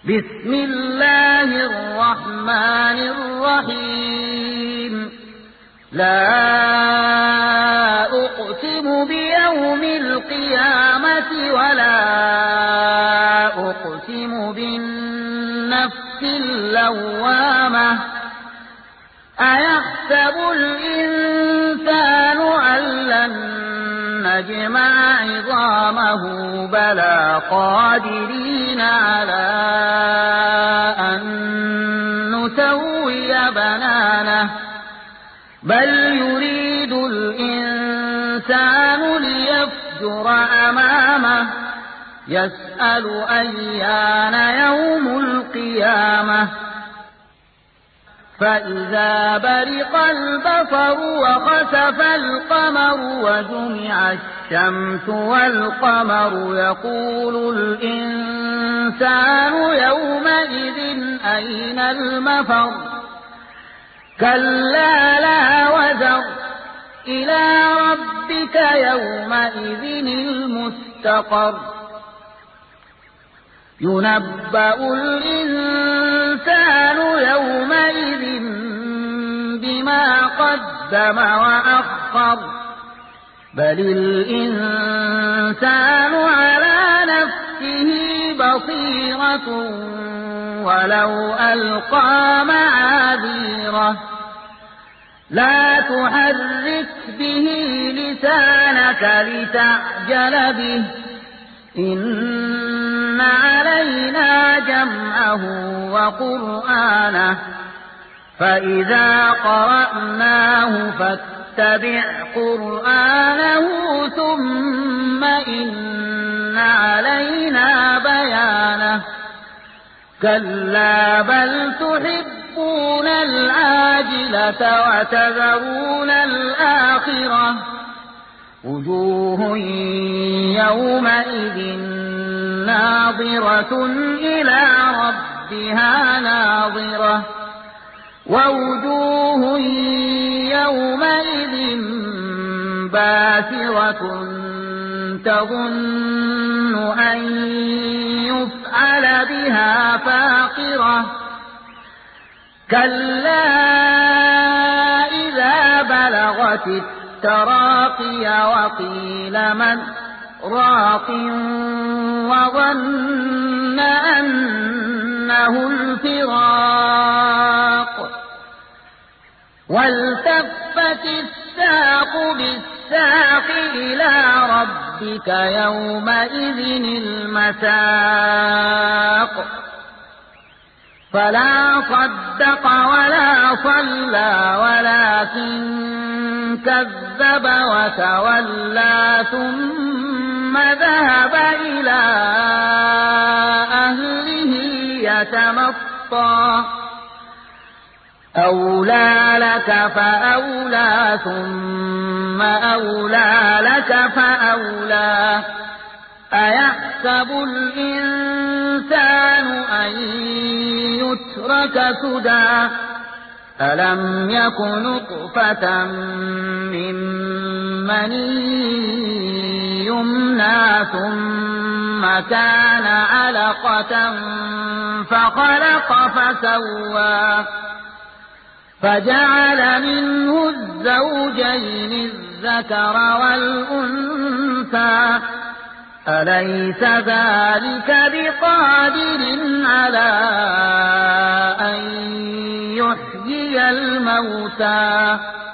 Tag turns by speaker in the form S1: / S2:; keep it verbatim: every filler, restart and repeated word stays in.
S1: بسم الله الرحمن الرحيم لا أقسم بيوم القيامة ولا أقسم بالنفس اللوامة أيحسب الإنسان أن لن نجمع عظامه بلى قادرين على أن نسوي بنانه بل يريد الإنسان ليفجر أمامه يسأل أيان يوم القيامة فإذا برق البصر وخسف القمر وجمع الشمس والقمر يقول الإنسان يومئذ أين المفر كلا لا وزر إلى ربك يومئذ المستقر ينبأ الإنسان يومئذ بما قدم وأخر بل الإنسان على نفسه بصيرة ولو ألقى معاذيره لا تحرك به لسانك لتعجل به إن علينا جمعه وقرآنه فإذا قرأناه فاتبع قرآنه ثم إن علينا بيانه كلا بل تحبون العاجلة وتذرون الآخرة وجوه يومئذ ناظرة إلى ربها ناظرة ووجوه يومئذ باسرة تظن أن يفعل بها فاقرة كلا إذا بلغت التراقي وقيل من راق وظن أنه الفراق والتفت الساق بالساق إلى ربك يومئذ المساق فلا صدق ولا صلى ولكن كذب وتولى ثم ذهب إلى أهله يتمطى أولى لك فأولى ثم أولى لك فأولى أيحسب الإنسان أن يترك سدى ألم يك نطفة من مني يمنى ثم كان علقة فخلق فسوى فجعل منه الزوجين الذكر والأنثى أليس ذلك بقادر على أن يحيي الموتى